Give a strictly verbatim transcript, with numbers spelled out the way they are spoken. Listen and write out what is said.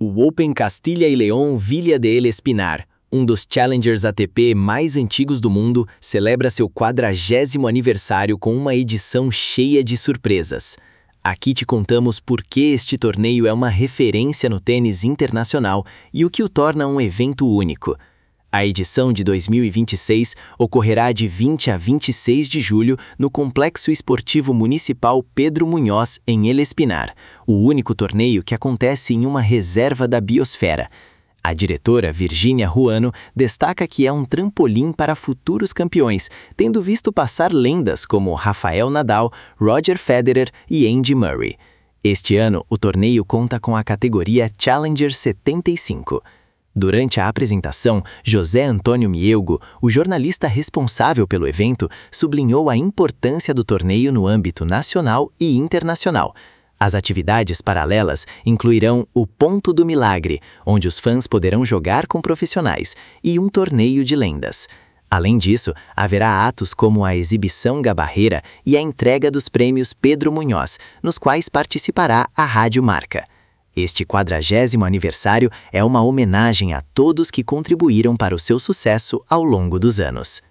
O Open Castilla y León Villa de El Espinar, um dos challengers A T P mais antigos do mundo, celebra seu quadragésimo aniversário com uma edição cheia de surpresas. Aqui te contamos por que este torneio é uma referência no tênis internacional e o que o torna um evento único. A edição de dois mil e vinte e seis ocorrerá de vinte a vinte e seis de julho no Complexo Esportivo Municipal Pedro Munhoz, em El Espinar, o único torneio que acontece em uma reserva da biosfera. A diretora Virgínia Ruano destaca que é um trampolim para futuros campeões, tendo visto passar lendas como Rafael Nadal, Roger Federer e Andy Murray. Este ano, o torneio conta com a categoria Challenger setenta e cinco. Durante a apresentação, José Antônio Mielgo, o jornalista responsável pelo evento, sublinhou a importância do torneio no âmbito nacional e internacional. As atividades paralelas incluirão o Ponto do Milagre, onde os fãs poderão jogar com profissionais, e um torneio de lendas. Além disso, haverá atos como a exibição Gabarreira e a entrega dos prêmios Pedro Munhoz, nos quais participará a Rádio Marca. Este quadragésimo aniversário é uma homenagem a todos que contribuíram para o seu sucesso ao longo dos anos.